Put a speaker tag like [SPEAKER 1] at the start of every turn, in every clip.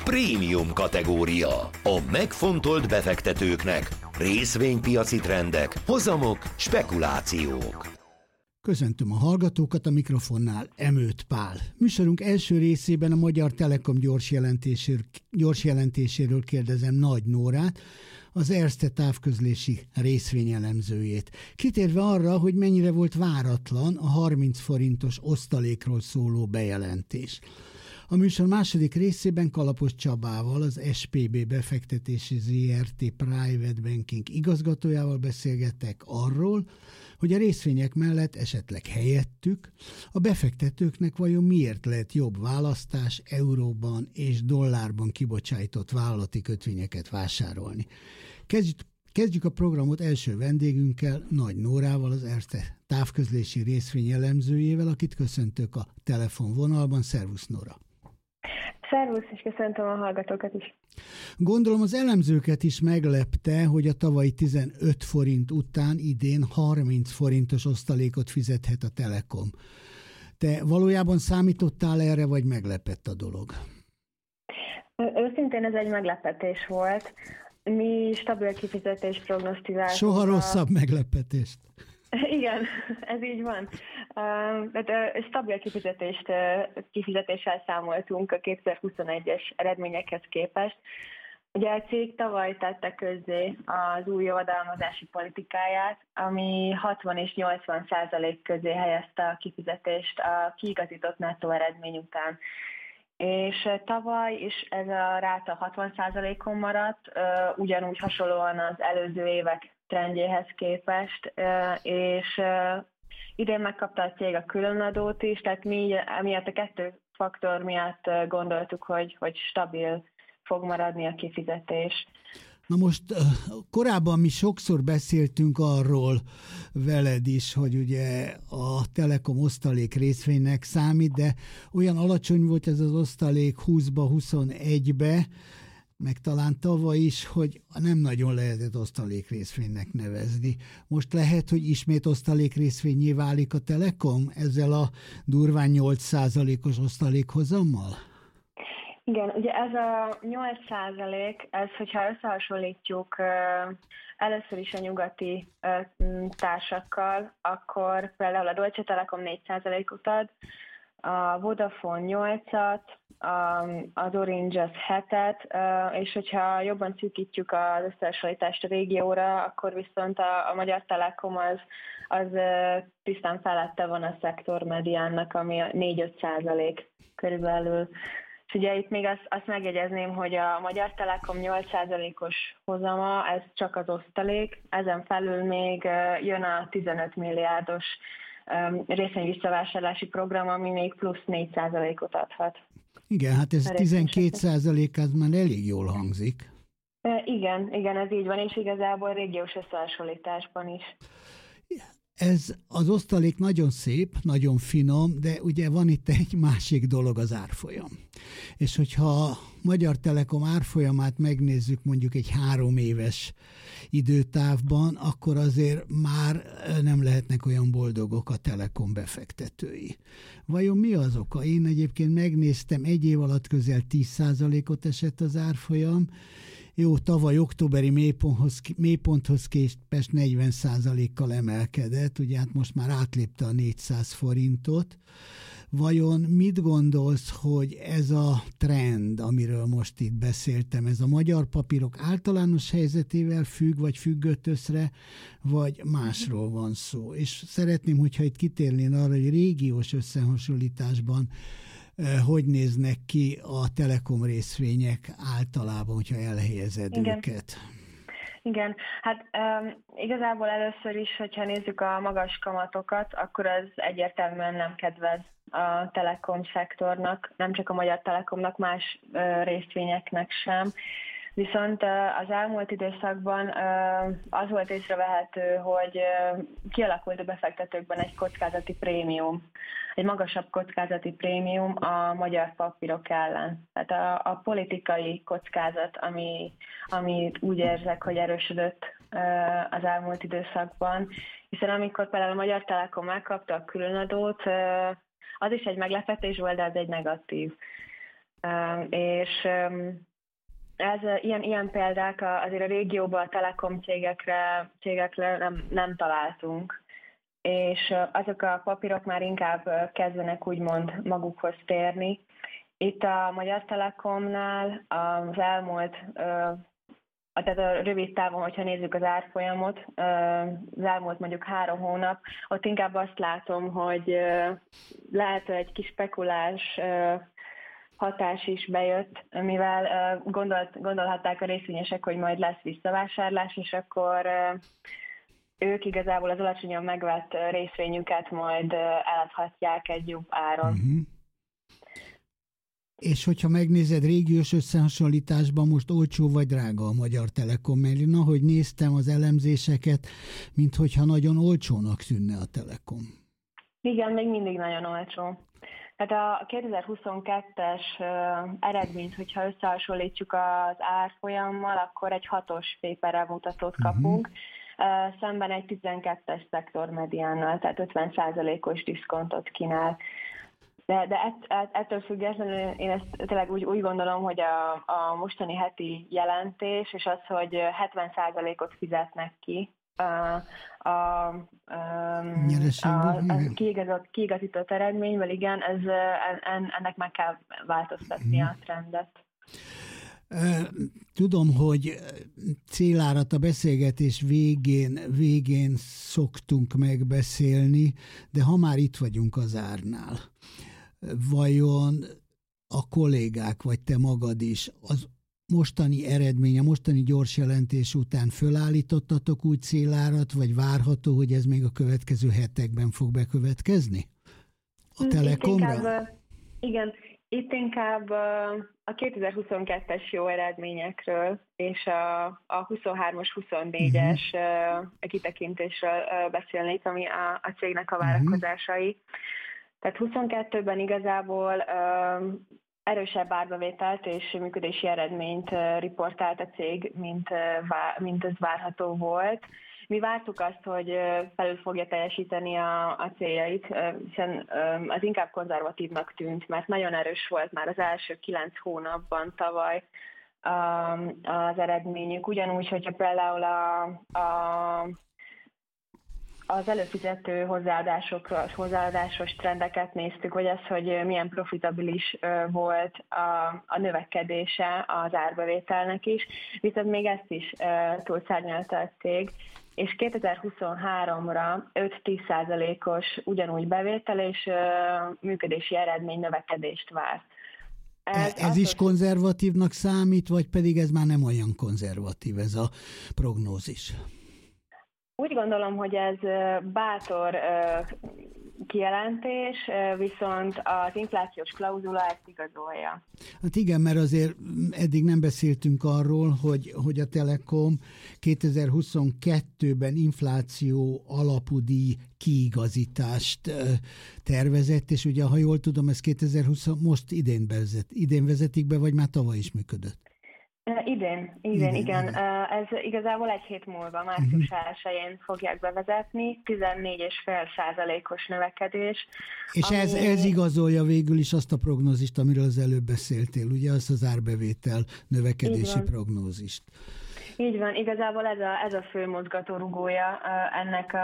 [SPEAKER 1] Prémium kategória. A megfontolt befektetőknek. Részvénypiaci trendek, hozamok, spekulációk.
[SPEAKER 2] Köszöntöm a hallgatókat, a mikrofonnál Emőt Pál. Műsorunk első részében a Magyar Telekom gyors jelentéséről kérdezem Nagy Nórát, az Erste távközlési részvényelemzőjét. Kitérve arra, hogy mennyire volt váratlan a 30 forintos osztalékról szóló bejelentés. A műsor második részében Kalapos Csabával, az SPB befektetési ZRT Private Banking igazgatójával beszélgettek arról, hogy a részvények mellett esetleg helyettük a befektetőknek vajon miért lehet jobb választás euróban és dollárban kibocsájtott vállalati kötvényeket vásárolni. Kezdjük a programot első vendégünkkel, Nagy Nórával, az Erste távközlési részvényelemzőjével, akit köszöntök a telefonvonalban. Szervusz, Nóra!
[SPEAKER 3] Szervusz, és köszöntöm a hallgatókat is.
[SPEAKER 2] Gondolom az elemzőket is meglepte, hogy a tavalyi 15 forint után idén 30 forintos osztalékot fizethet a Telekom. Te valójában számítottál erre, vagy meglepett a dolog?
[SPEAKER 3] Őszintén ez egy meglepetés volt. Mi stabil kifizetést prognosztizáltunk.
[SPEAKER 2] Soha rosszabb meglepetést.
[SPEAKER 3] Igen, ez így van. Stabil kifizetéssel számoltunk a 2021-es eredményekhez képest. Ugye a cég tavaly tette közzé az új javadalmazási politikáját, ami 60 és 80% közé helyezte a kifizetést a kiigazított nettó eredmény után. És tavaly is ez a ráta 60%-on maradt, ugyanúgy hasonlóan az előző évek trendjéhez képest, és idén megkapta a cég a különadót is, tehát mi emiatt a kettő faktor miatt gondoltuk, hogy stabil fog maradni a kifizetés.
[SPEAKER 2] Na most korábban mi sokszor beszéltünk arról veled is, hogy ugye a Telekom osztalék részvénynek számít, de olyan alacsony volt ez az osztalék 20-ba, 21-be, meg talán tavaly is, hogy nem nagyon lehetett osztalék részvénynek nevezni. Most lehet, hogy ismét osztalék részvényé válik a Telekom ezzel a durván 8%-os osztalékhozammal?
[SPEAKER 3] Igen, ugye ez a 8%, ez, hogyha összehasonlítjuk először is a nyugati társakkal, akkor például a Deutsche Telekom 4%-ot ad, a Vodafone 8-at, az Orange az 7-et, és hogyha jobban szűkítjük az összehasonlítást a régióra, akkor viszont a Magyar Telekom az tisztán felette van a szektor mediánnak, ami 4-5% körülbelül. És ugye itt még azt megjegyezném, hogy a Magyar Telekom 8%-os hozama, ez csak az osztalék, ezen felül még jön a 15 milliárdos részvényvisszavásárlási program, ami még plusz 4%-ot adhat.
[SPEAKER 2] Igen, hát ez 12%, az már elég jól hangzik.
[SPEAKER 3] Igen, ez így van, és igazából régiós összehasonlításban is.
[SPEAKER 2] Ez az osztalék nagyon szép, nagyon finom, de ugye van itt egy másik dolog, az árfolyam. És hogyha a Magyar Telekom árfolyamát megnézzük mondjuk egy 3 éves időtávban, akkor azért már nem lehetnek olyan boldogok a Telekom befektetői. Vajon mi az oka? Én egyébként megnéztem, egy év alatt közel 10%-ot esett az árfolyam. Jó, tavaly októberi mélyponthoz képest 40%-kal emelkedett, ugye hát most már átlépte a 400 forintot. Vajon mit gondolsz, hogy ez a trend, amiről most itt beszéltem, ez a magyar papírok általános helyzetével függ, vagy függött össze, vagy másról van szó? És szeretném, hogyha itt kitérnél arra, hogy régiós összehasonlításban hogy néznek ki a Telekom részvények általában, hogyha elhelyezed őket?
[SPEAKER 3] Igen, hát igazából először is, hogyha nézzük a magas kamatokat, akkor az egyértelműen nem kedvez a Telekom szektornak, nem csak a Magyar Telekomnak, más részvényeknek sem. Viszont az elmúlt időszakban az volt észrevehető, hogy kialakult a befektetőkben egy kockázati prémium, egy magasabb kockázati prémium a magyar papírok ellen. Tehát a politikai kockázat, ami úgy érzek, hogy erősödött az elmúlt időszakban, hiszen amikor például a Magyar Telekom megkapta a különadót, az is egy meglepetés volt, de ez egy negatív. És ez ilyen példák azért a régióban a telekom cégekre nem találtunk, és azok a papírok már inkább kezdenek úgymond magukhoz térni. Itt a Magyar Telekomnál az elmúlt, tehát a rövid távon, hogyha nézzük az árfolyamot, az elmúlt mondjuk 3 hónap, ott inkább azt látom, hogy lehet egy kis spekulás hatás is bejött, mivel gondolhatták a részvényesek, hogy majd lesz visszavásárlás, és akkor ők igazából az alacsonyan megvett részvényüket majd eladhatják egy jobb áron.
[SPEAKER 2] Uh-huh. És hogyha megnézed régiós összehasonlításban, most olcsó vagy drága a Magyar Telekom, mert én ahogy néztem az elemzéseket, minthogyha nagyon olcsónak tűnne a Telekom.
[SPEAKER 3] Igen, még mindig nagyon olcsó. Tehát a 2022-es eredményt, hogyha összehasonlítjuk az árfolyammal, akkor egy 6-os PPR mutatót kapunk, szemben egy 12-es szektormediánnal, tehát 50%-os diszkontot kínál. De ettől függetlenül én ezt tényleg úgy gondolom, hogy a mostani heti jelentés, és az, hogy 70%-ot fizetnek ki a kiigazított eredményből, igen, ennek meg kell változtatni a trendet.
[SPEAKER 2] Tudom, hogy célárat a beszélgetés végén szoktunk megbeszélni, de ha már itt vagyunk az árnál, vajon a kollégák, vagy te magad is az mostani eredmény, a mostani gyors jelentés után fölállítottatok úgy célárat, vagy várható, hogy ez még a következő hetekben fog bekövetkezni? A Telekomra?
[SPEAKER 3] Igen, itt inkább a 2022-es jó eredményekről és a 23-as, 24-es kitekintésről beszélnék, ami a cégnek a várakozásai. Tehát 22-ben igazából erősebb árbevételt és működési eredményt riportált a cég, mint ez várható volt. Mi vártuk azt, hogy felül fogja teljesíteni a céljait, hiszen az inkább konzervatívnak tűnt, mert nagyon erős volt már az első 9 hónapban tavaly az eredményük. Ugyanúgy, hogyha például az előfizető hozzáadásos trendeket néztük, vagy az, hogy milyen profitabilis volt a növekedése az árbevételnek is, viszont még ezt is túlszárnyalta a cég, és 2023-ra 5-10%-os ugyanúgy bevétel és működési eredmény növekedést vár.
[SPEAKER 2] Ez is konzervatívnak számít, vagy pedig ez már nem olyan konzervatív, ez a prognózis?
[SPEAKER 3] Úgy gondolom, hogy ez bátor kijelentés, viszont az inflációs klauzula ezt igazolja.
[SPEAKER 2] Hát igen, mert azért eddig nem beszéltünk arról, hogy a Telekom 2022-ben infláció alapú díj kiigazítást tervezett, és ugye, ha jól tudom, ez 2020 most idén vezetik be, vagy már tavaly is működött?
[SPEAKER 3] Igen. Ez igazából egy hét múlva, március 1-én fogják bevezetni, 14,5%-os növekedés.
[SPEAKER 2] És ez igazolja végül is azt a prognózist, amiről az előbb beszéltél, ugye, azt az árbevétel növekedési prognózist.
[SPEAKER 3] Így van, igazából ez a fő mozgatórugója ennek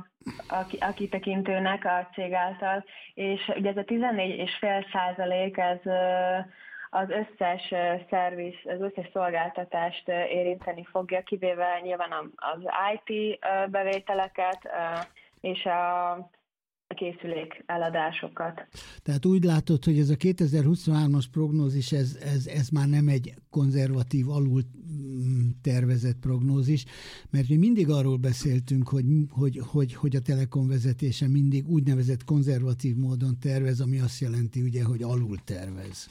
[SPEAKER 3] a kitekintőnek a cég által, és ugye ez a 14,5% ez az összes szerviz, az összes szolgáltatást érinteni fogja, kivéve nyilván az IT bevételeket és a készülék eladásokat.
[SPEAKER 2] Tehát úgy látod, hogy ez a 2023-as prognózis, ez már nem egy konzervatív, alul tervezett prognózis, mert mi mindig arról beszéltünk, hogy a Telekom vezetése mindig úgynevezett konzervatív módon tervez, ami azt jelenti, ugye, hogy alul tervez.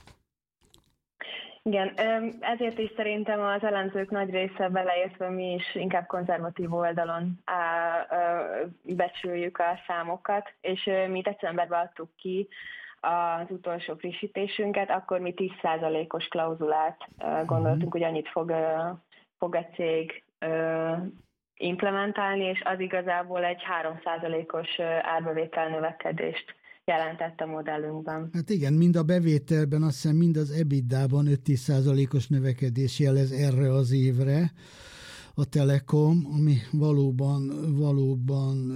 [SPEAKER 3] Igen, ezért is szerintem az elemzők nagy része, beleértve mi is inkább konzervatív oldalon becsüljük a számokat, és mi decemberben adtuk ki az utolsó frissítésünket, akkor mi 10%-os klauzulát gondoltunk, hogy annyit fog a cég implementálni, és az igazából egy 3%-os árbevétel növekedést jelentett a modellünkben.
[SPEAKER 2] Hát igen, mind a bevételben, azt hiszem mind az EBITDA-ban 5-10%-os növekedés jelez erre az évre a Telekom, ami valóban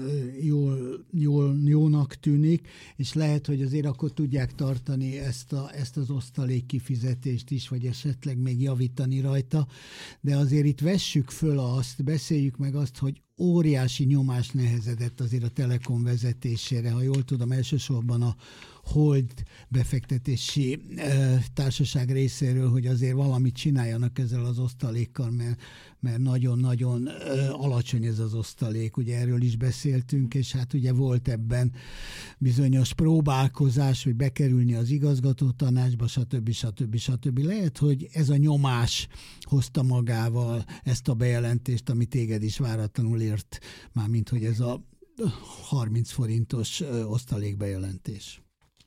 [SPEAKER 2] jónak tűnik, és lehet, hogy azért akkor tudják tartani ezt az osztalék kifizetést is, vagy esetleg még javítani rajta, de azért itt vessük föl beszéljük meg azt, hogy óriási nyomás nehezedett azért a Telekom vezetésére, ha jól tudom, elsősorban a Hold befektetési társaság részéről, hogy azért valamit csináljanak ezzel az osztalékkal, mert nagyon-nagyon alacsony ez az osztalék, ugye erről is beszéltünk, és hát ugye volt ebben bizonyos próbálkozás, hogy bekerülni az igazgatótanácsba, stb. Lehet, hogy ez a nyomás hozta magával ezt a bejelentést, ami téged is váratlanul ért, mármint hogy ez a 30 forintos osztalékbejelentés.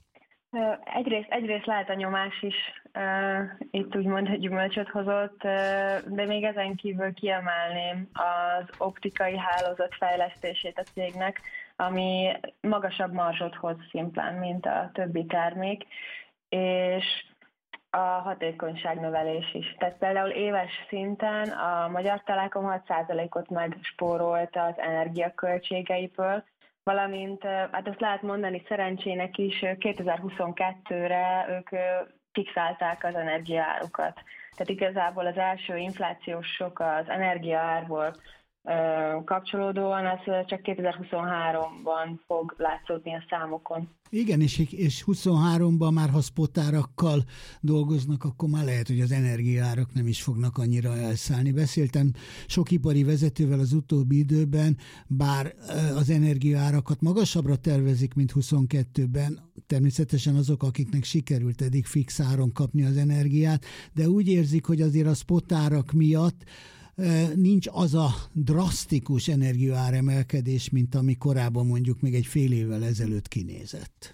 [SPEAKER 3] Egyrészt lehet a nyomás is, itt úgymond gyümölcsöt hozott, de még ezen kívül kiemelném az optikai hálózat fejlesztését a cégnek, ami magasabb marzsot hoz szimplán, mint a többi termék, és a hatékonyságnövelés is. Tehát például éves szinten a Magyar Telekom 6%-ot megspórolt az energiaköltségeiből, valamint, hát ezt lehet mondani szerencsének is, 2022-re ők fixálták az energiaárukat. Tehát igazából az első inflációs sok az energiaárból kapcsolódóan, az csak 2023-ban fog látszódni a számokon.
[SPEAKER 2] Igen, és 23-ban már, ha spotárakkal dolgoznak, akkor már lehet, hogy az energiaárak nem is fognak annyira elszállni. Beszéltem sok ipari vezetővel az utóbbi időben, bár az energiaárakat magasabbra tervezik, mint 22-ben, természetesen azok, akiknek sikerült eddig fix áron kapni az energiát, de úgy érzik, hogy azért a spotárak miatt nincs az a drasztikus energiaáremelkedés, mint ami korábban mondjuk még egy fél évvel ezelőtt kinézett.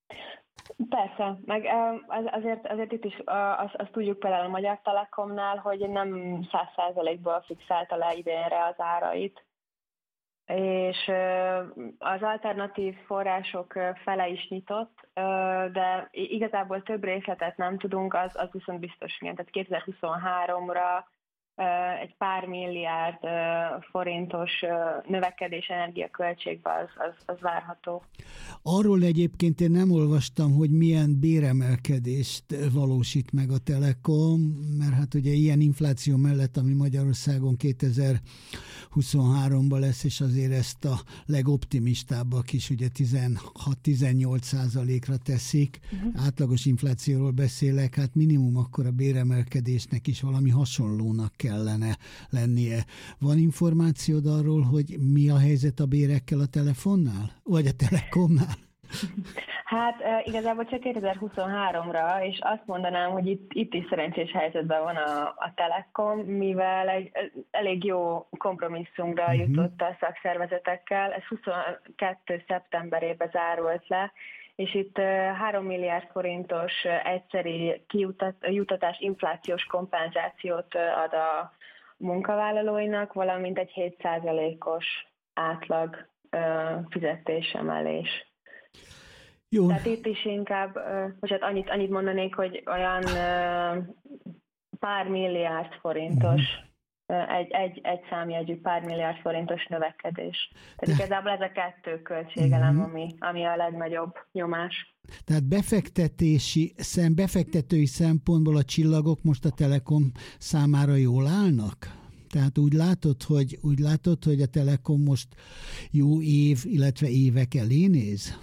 [SPEAKER 3] Persze, meg azért itt is azt tudjuk például a Magyar Telekomnál, hogy nem 100%-ból fixálta le idénre az árait, és az alternatív források fele is nyitott, de igazából több részletet nem tudunk, az viszont biztos, igen. Tehát 2023-ra egy pár milliárd forintos növekedés energiaköltségben az várható.
[SPEAKER 2] Arról egyébként én nem olvastam, hogy milyen béremelkedést valósít meg a Telekom, mert hát ugye ilyen infláció mellett, ami Magyarországon 2023-ban lesz, és azért ezt a legoptimistábbak is ugye 16-18%-ra teszik. Átlagos inflációról beszélek, hát minimum akkor a béremelkedésnek is valami hasonlónak kellene lennie. Van információd arról, hogy mi a helyzet a bérekkel a telefonnál? Vagy a Telekomnál?
[SPEAKER 3] Hát igazából csak 2023-ra, és azt mondanám, hogy itt is szerencsés helyzetben van a Telekom, mivel egy elég jó kompromisszumra jutott a szakszervezetekkel. Ez 22. szeptemberében zárult le, és itt 3 milliárd forintos egyszeri juttatás, inflációs kompenzációt ad a munkavállalóinak, valamint egy 7%-os átlag fizetésemelés.
[SPEAKER 2] Jó.
[SPEAKER 3] Tehát itt is inkább, annyit mondanék, hogy olyan pár milliárd forintos, egy számjegyű pár milliárd forintos növekedés. Tehát igazából ez a kettő költségelem, ami a legnagyobb nyomás. Tehát
[SPEAKER 2] befektetői szempontból a csillagok most a Telekom számára jól állnak? Tehát úgy látod, hogy a Telekom most jó év, illetve évek elé néz?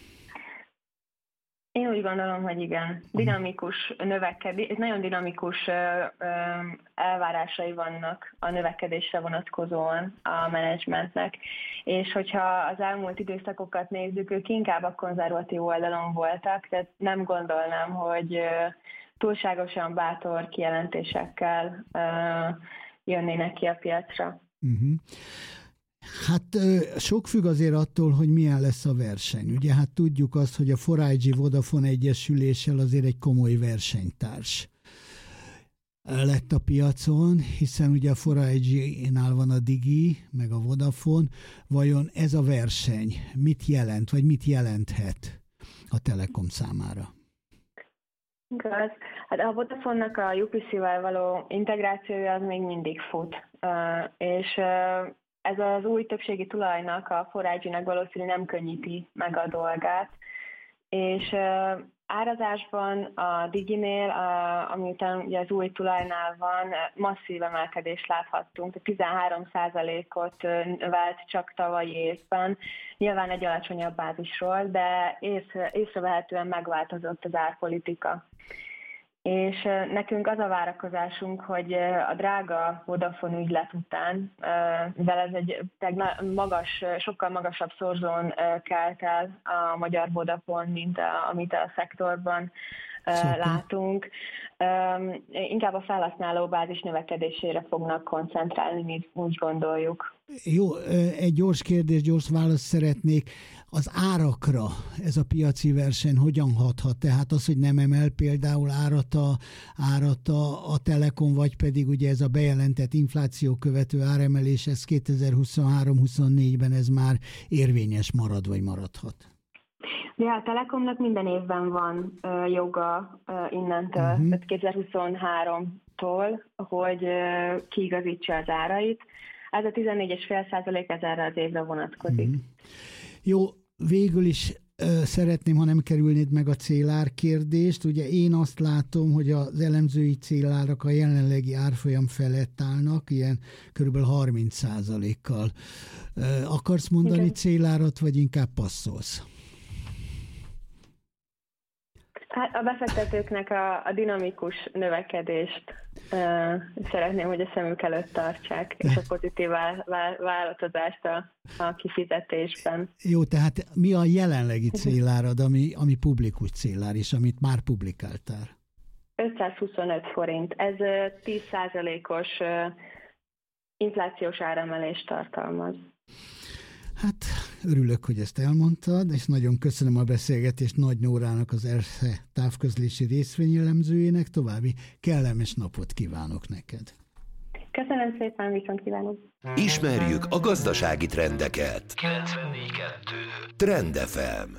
[SPEAKER 3] Én úgy gondolom, hogy igen. Dinamikus növekedés, nagyon dinamikus elvárásai vannak a növekedésre vonatkozóan a menedzsmentnek, és hogyha az elmúlt időszakokat nézzük, ők inkább a konzervatív oldalon voltak, tehát nem gondolnám, hogy túlságosan bátor kijelentésekkel jönnének ki a piacra.
[SPEAKER 2] Hát sok függ azért attól, hogy milyen lesz a verseny. Ugye hát tudjuk azt, hogy a 4G Vodafone egyesüléssel azért egy komoly versenytárs lett a piacon, hiszen ugye a 4G-nál van a Digi, meg a Vodafone. Vajon ez a verseny mit jelent, vagy mit jelenthet a Telekom számára.
[SPEAKER 3] Igaz. Hát a Vodafone-nak a UPC-vel való integrációja az még mindig fut, és ez az új többségi tulajnak, a 4iG-nek valószínűleg nem könnyíti meg a dolgát, és árazásban a Diginél, amiután ugye az új tulajnál van, masszív emelkedést láthattunk, 13%-ot vált csak tavalyi évben, nyilván egy alacsonyabb bázisról, de észrevehetően megváltozott az árpolitika. És nekünk az a várakozásunk, hogy a drága Vodafone ügylet után, mivel ez egy sokkal magasabb szorzón kelt el a magyar Vodafone, mint amit a szektorban látunk, inkább a felhasználóbázis növekedésére fognak koncentrálni, mi úgy gondoljuk.
[SPEAKER 2] Jó, egy gyors kérdés, gyors választ szeretnék. Az árakra ez a piaci verseny hogyan hathat? Tehát az, hogy nem emel például árat a Telekom, vagy pedig ugye ez a bejelentett infláció követő áremelés, ez 2023-24-ben ez már érvényes marad, vagy maradhat?
[SPEAKER 3] De a Telekomnak minden évben van joga innentől, tehát 2023-tól, hogy kiigazítsa az árait. Ez a 14,5% ez erre az évre vonatkozik.
[SPEAKER 2] Jó, végül is szeretném, ha nem kerülnéd meg a célár kérdést. Ugye én azt látom, hogy az elemzői célárak a jelenlegi árfolyam felett állnak, ilyen kb. 30%-kal. Akarsz mondani célárat, vagy inkább passzolsz?
[SPEAKER 3] Hát a befektetőknek a dinamikus növekedést szeretném, hogy a szemük előtt tartsák, és a pozitív változást a kifizetésben.
[SPEAKER 2] Jó, tehát mi a jelenlegi célárad, ami publikus célár, és amit már publikáltál?
[SPEAKER 3] 525 forint. Ez 10%-os inflációs áremelést tartalmaz.
[SPEAKER 2] Hát örülök, hogy ezt elmondtad, és nagyon köszönöm a beszélgetést Nagy Nórának, az Erste távközlési részvényelemzőjének. További kellemes napot kívánok neked.
[SPEAKER 3] Köszönöm szépen, viszont kívánok.
[SPEAKER 1] Ismerjük a gazdasági trendeket. 94.2 Trend FM.